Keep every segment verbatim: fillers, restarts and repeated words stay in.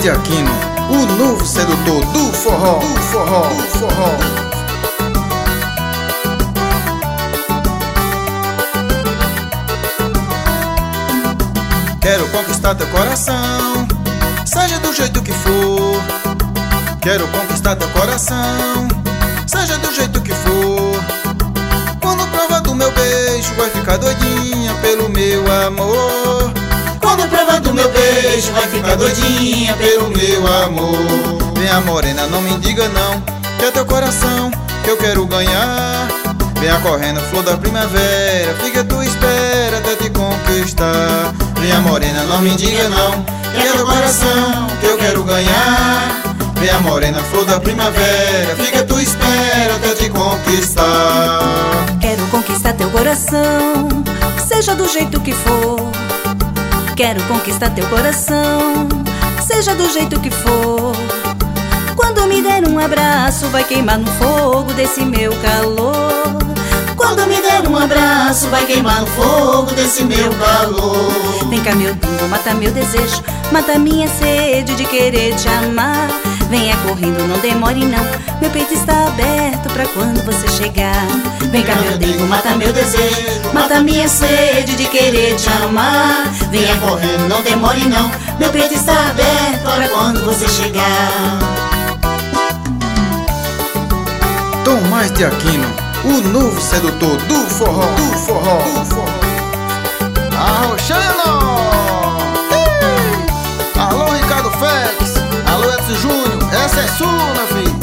de Aquino, o novo sedutor do forró, do forró, do forró. Quero conquistar teu coração, seja do jeito que for. Quero conquistar teu coração, seja do jeito que for. Quando prova do meu beijo, vai ficar doidinha pelo meu amor. Quando prova do meu beijo, vai ficar doidinha pelo meu amor. Venha morena, não me diga não, que é teu coração que eu quero ganhar. Venha correndo, flor da primavera, fica à tua espera até te conquistar. Venha morena, não me diga não, que é teu coração que eu quero ganhar. Venha morena, flor da primavera, fica à tua espera até te conquistar. Quero conquistar teu coração, seja do jeito que for. Quero conquistar teu coração, seja do jeito que for. Quando me der um abraço, vai queimar no fogo desse meu calor. Quando me der um abraço, vai queimar no fogo desse meu calor. Vem cá, meu lindo, mata meu desejo, mata minha sede de querer te amar. Venha correndo, não demore não, meu peito está aberto pra quando você chegar. Vem cá, meu amigo, mata meu desejo, mata minha sede de querer te amar. Venha correndo, não demore não, meu peito está aberto pra quando você chegar. Tomás de Aquino, o novo sedutor do forró, do forró, do forró. Arrochando! Alô, Ricardo Félix, alô, Edson Júnior, essa é sua, meu filho.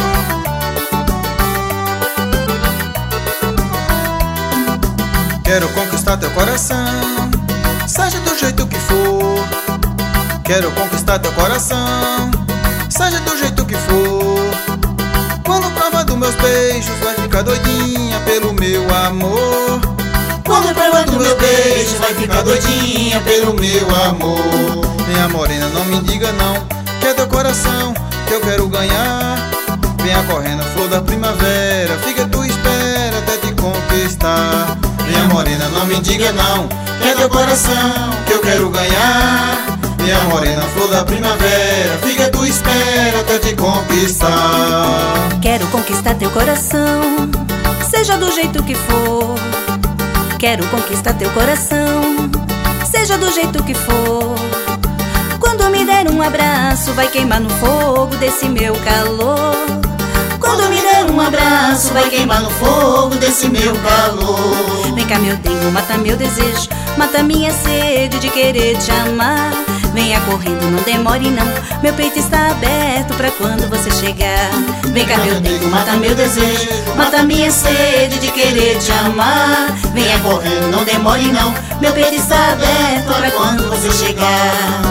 Quero conquistar teu coração, seja do jeito que for. Quero conquistar teu coração, seja do jeito que for. Quando prova dos meus beijos, vai ficar doidinha pelo meu amor. Quando prova do meu beijo, vai ficar doidinha pelo meu amor. Venha morena, não me diga não, que é teu coração que eu quero ganhar. Venha correndo, flor da primavera, fica à tua espera até te conquistar. Venha morena, não me diga não, que é teu coração que eu quero ganhar. Venha morena, flor da primavera, fica à tua espera até te conquistar. Quero conquistar teu coração, seja do jeito que for. Quero conquistar teu coração, seja do jeito que for. Quando me der um abraço, vai queimar no fogo desse meu calor. Quando me der um abraço, vai queimar no fogo desse meu calor. Vem cá, meu dengo, mata meu desejo, mata minha sede de querer te amar. Venha correndo, não demore não, meu peito está aberto pra quando você chegar. Vem cá, meu dengo, mata meu desejo, mata minha sede de querer te amar. Venha correndo, não demore não, meu peito está aberto pra quando você chegar.